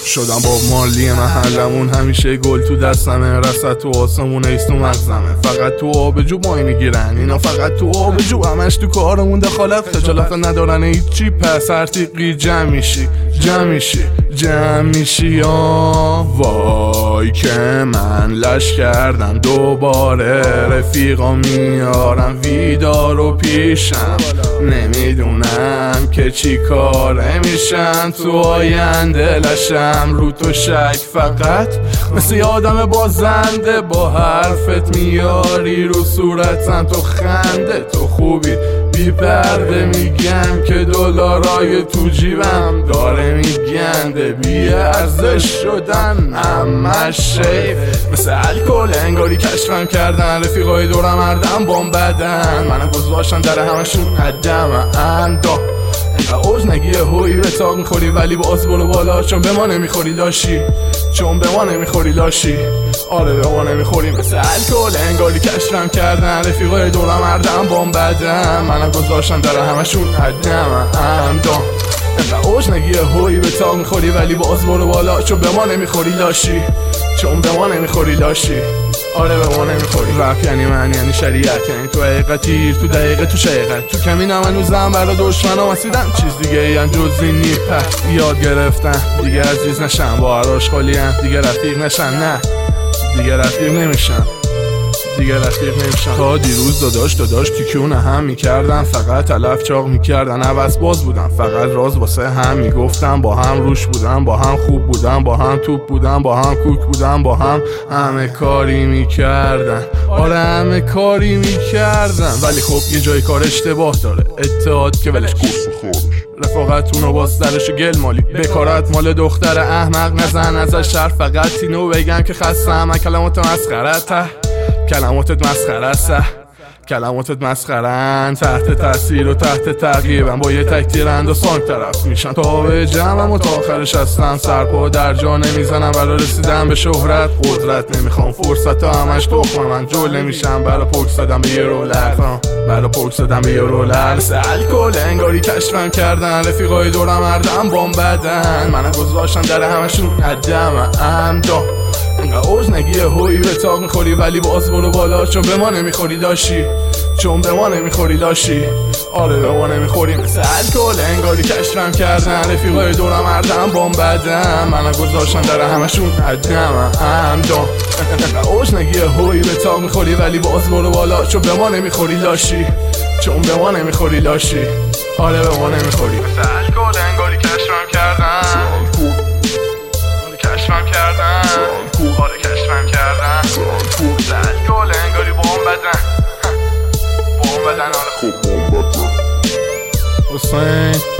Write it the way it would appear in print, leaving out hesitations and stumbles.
شدم با مالی محلمون، همیشه گل تو دستمه، رسد تو آسمون ایست تو مغزمه. فقط تو آبجو مای میگیرن اینا، فقط تو آبجو، همش تو کارمون دخالت، خجالت ندارن هیچی. پس هر تیقی جمع میشی وای که من لش کردم دوباره. رفیقا میارم ویدار و پیشم، نمیدونم که چی کاره میشن تو آینده. لشم رو تو شک فقط مثل آدم بازنده، با حرفت میاری رو صورتم تو خنده. تو خوبی بی پرده میگم که دلارای تو جیبم داره میگنده. بی ارزش شدن همش شیف مثل الکل، انگاری کشفم کردن رفیقای دورم هردم بام بدن. منم گذاشتن در همشون حدم اندام اینقدر اوج نگیه هوی به تاق میخوری ولی باز برو بالا، چون به ما نمیخوری لاشی، چون به ما نمیخوری لاشی. آره به ما نمیخوری مثل الکل، انگاری کشفم کردن رفیقای دورم هردم بام بدن. منم گذاشتن در همشون حدم اندام اینقدر اوج نگیه هوی به تاق میخوری ولی باز برو بالا، چون به ما نمیخوری لاشی، چون به ما نمیخوری لاشی. آره به ما نمیخوری. رپ یعنی من یعنی شریعت، یعنی تو حقیقت تیر تو دقیقه تو شیقت. تو کمینم هنوزم برا دشمنام اسیدم، چیز دیگه ای هم جزی نیپت یاد گرفتن. دیگه عزیز نشن با عراش خالی هم، دیگه رفیق نشن، نه دیگه رفیق نمیشن، دیگه رفیق نمیشن. تا دیروز داداش تیکونه هم میکردن، فقط تلف چاق میکردن، عوض باز بودن، فقط راز واسه هم میگفتن. با هم روش بودن، با هم خوب بودن، با هم توپ بودن، با هم کوک بودن، با هم همه کاری میکردن. آره همه کاری میکردن، ولی خب یه جای کار اشتباه داره. اتحاد که ولش کس خورش، رفاقتونو باز درش گل مالی، بکارت مال دختر احمق نزن ازش شرف. فقط اینو بگم که خستم من کلمات مسخره، کلماتت مسخره است، کلماتت مسخرن. تحت تاثیر و تحت تعقیبم، با یه تک تیرند و سانگ طرف میشن. تا به جمعم و تا آخرش هستم، سرپا در جا نمیزنم برای رسیدن به شهرت. قدرت نمیخوام، فرصت ها همش تخمه، من جل نمیشم برای پوک زدم به یه رولر، برای پوک زدم به یه رولر. الکل انگاری کشفم کردن رفیقای دورم هردم بام بدن. منم گذاشتم در همشون حدم اندام اینقدر اوج نگیه هوی به تاق میخوری ولی باز برو بالا، چون به ما نمیخوری لاشی، چون به ما نمیخوری لاشی. آره به ما نمیخوری مثل الکل، انگاری کشفم کردن رفیقای دورم هردم بام بدن. منم گذاشتن در همشون حدم اندام اینقدر اوج نگیه هوی به تاق میخوری ولی باز برو بالا، چون به ما نمیخوری لاشی، چون به ما نمیخوری لاشی. آره به ما نمیخوری مثل الکل، انگاری کشفم کردن، کشفم کردن، آره کشفم کردن. الکل انگاری بام بدن، بام بدن. آره خوب بام بدن حسین